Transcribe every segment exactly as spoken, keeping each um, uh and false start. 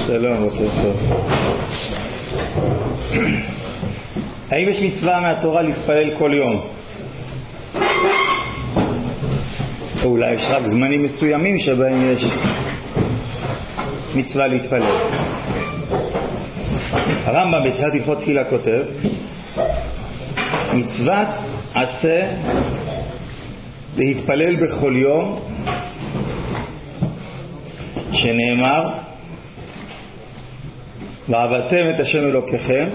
שלום, בוקר טוב. האם יש מצווה מהתורה להתפלל כל יום? או אולי יש רק זמנים מסוימים שבהם יש מצווה להתפלל? הרמב"ם בתחילת הלכות תפילה כותב, מצוות עשה להתפלל בכל יום, שנאמר ועבדתם את השם אלוקיכם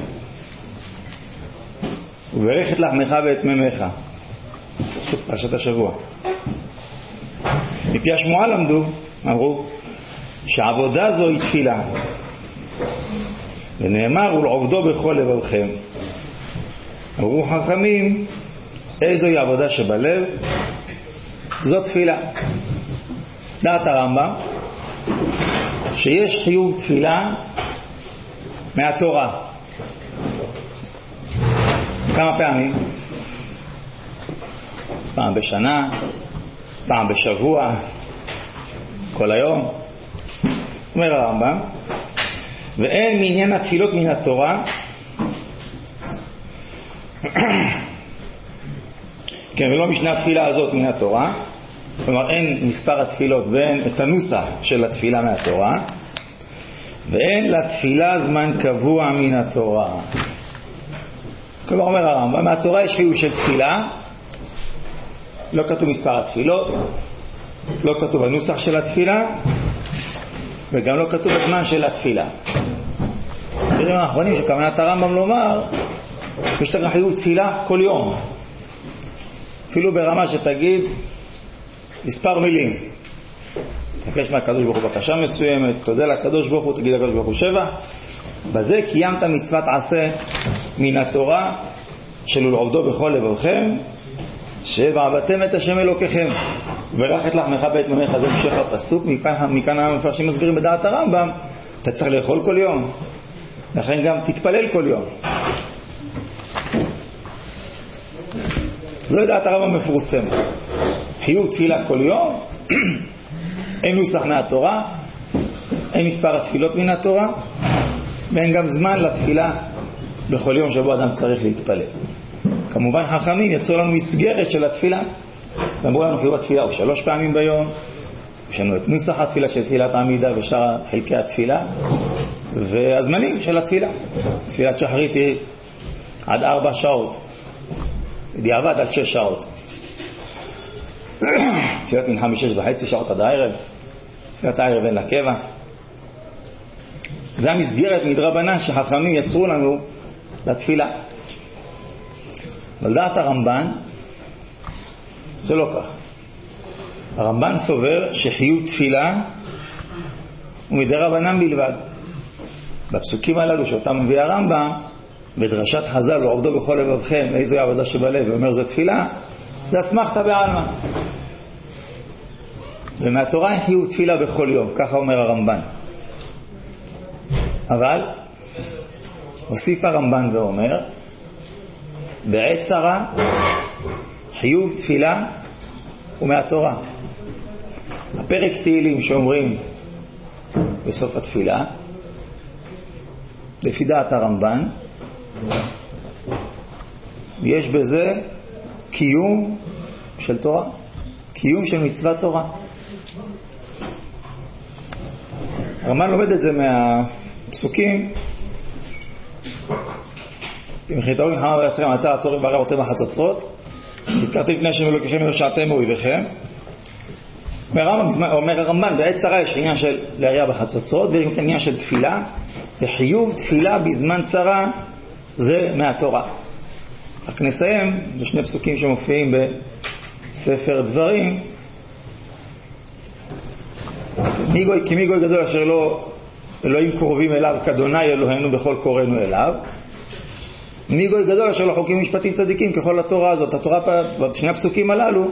וברך את לחמך ואת ממך. פרשת השבוע. מפי השמועה למדו, אמרו שעבודה זו היא תפילה, ונאמר ולעובדו בכל לבבכם. אמרו חכמים, איזוהי עבודה שבלב? זו תפילה. דעת הרמב"ם שיש חיוב תפילה מהתורה. כמה פעמים? פעם בשנה, פעם בשבוע, כל היום. אומר הרמב"ם, ואין מעניין התפילות מן התורה כן, ולא משנה התפילה הזאת מן התורה, כלומר אין מספר התפילות ואין את הנוסח של התפילה מהתורה, ואין לתפילה זמן קבוע מן התורה. כלומר אומר הרמב"ם, מהתורה יש חיוב של תפילה, לא כתוב מספר התפילות, לא כתוב הנוסח של התפילה, וגם לא כתוב הזמן של התפילה. סבירים האחרונים שכוונת הרמב"ם לומר, יש לך חיוב תפילה כל יום, אפילו ברמה שתגיד מספר מילים. תבקש מהקדוש ברוך הוא בקשה מסוימת, תודה לקדוש ברוך הוא, תגיד לקדוש ברוך הוא שבע. בזה קיימת מצוות עשה מן התורה של ולעובדו בכל לבבכם, ועבדתם את השם אלוקיכם וברך את לחמך ואת ממך. זה המשך הפסוק. מכאן, מכאן המפרשים מסבירים בדעת הרמב"ם, אתה צריך לאכול כל יום, לכן גם תתפלל כל יום. זו דעת הרמב"ם מפורסמת. חיוב תפילה כל יום, אין נוסח מהתורה, אין מספר התפילות מן התורה, ואין גם זמן לתפילה בכל יום שבו אדם צריך להתפלל. כמובן חכמים יצאו לנו מסגרת של התפילה, ואמרו לנו חיוב התפילה הוא שלוש פעמים ביום, יש לנו את נוסח התפילה של תפילת העמידה ושאר חלקי התפילה, והזמנים של התפילה. תפילת שחרית היא עד ארבע שעות, בדיעבד עד שש שעות. תפילת מנחה משש וחצי שעות עד הערב, תפילת הערב אין לקבע. זה המסגרת מדרבנן שחכמים יצרו לנו לתפילה. אבל דעת הרמב"ן זה לא כך. הרמב"ן סובר שחיוב תפילה הוא מדרבנן בלבד. בפסוקים הללו שאותם מביא הרמב"ם, בדרשת חז"ל ועובדו בכל לבבכם, איזוהי עבודה שבלב, ואומר זו תפילה, זה אסמכתא בעלמא. ומהתורה אין חיוב תפילה בכל יום, ככה אומר הרמב"ן. אבל הוסיף הרמב"ן ואומר, בעת צרה חיוב תפילה הוא מהתורה. הפרק תהילים שאומרים בסוף התפילה, לפי דעת הרמב"ן, יש בזה קיום של תורה, קיום של מצוות תורה. הרמב"ן לומד את זה מהפסוקים, במחיתו מלחמה ויצרם עצר הצורים בערי עותם החצוצרות, התקרתי לפני השם אלוקיכם ונושעתם מאויביכם. אומר הרמב"ן, בעת צרה יש עניין של להריע בחצוצרות, ויש עניין של תפילה, וחיוב תפילה בזמן צרה זה מהתורה. רק נסיים בשני פסוקים שמופיעים בספר דברים. כי מי גוי גדול אשר לא אלוהים קרובים אליו כדוני אלוהינו בכל קוראנו אליו, מי גוי גדול אשר לא חוקים משפטים צדיקים ככל התורה הזאת. התורה בשני הפסוקים הללו,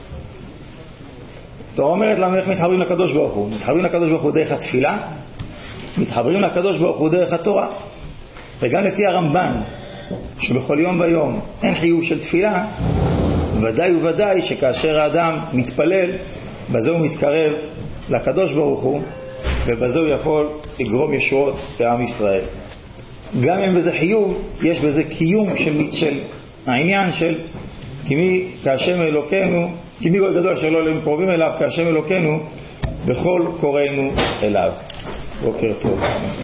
התורה אומרת לנו איך מתחברים לקדוש ברוך הוא. מתחברים לקדוש ברוך הוא דרך התפילה, מתחברים לקדוש ברוך הוא דרך התורה. וגם לפי הרמב"ן שבכל יום ביום אין חיוב של תפילה, ודאי וודאי שכאשר האדם מתפלל בזה הוא מתקרב לקדוש ברוך הוא, ובזה הוא יכול לגרום ישועות לעם ישראל. גם אם בזה חיוב, יש בזה קיום של, של העניין של כי מי כהשם אלוקינו, כי מי גדול אשר לא אלוהים קרובים אליו כהשם אלוקינו בכל קוראינו אליו. בוקר טוב.